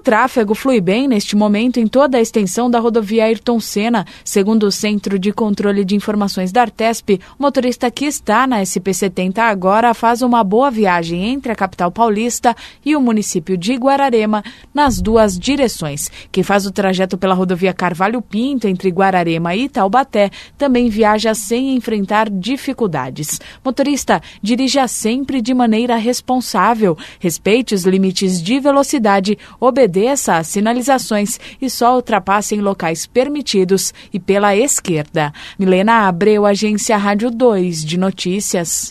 tráfego flui bem neste momento em toda a extensão da rodovia Ayrton Senna. Segundo o Centro de Controle de Informações da Artesp, o motorista que está na SP-70 agora faz uma boa viagem entre a capital paulista e o município de Guararema nas duas direções. Quem faz o trajeto pela rodovia Carvalho Pinto entre Guararema e Taubaté também viaja sem enfrentar dificuldades. Motorista, dirija sempre de maneira responsável, respeite os limites de velocidade, obedeça às sinalizações e só ultrapasse em locais permitidos e pela esquerda. Milena Abreu, Agência Rádio 2 de Notícias.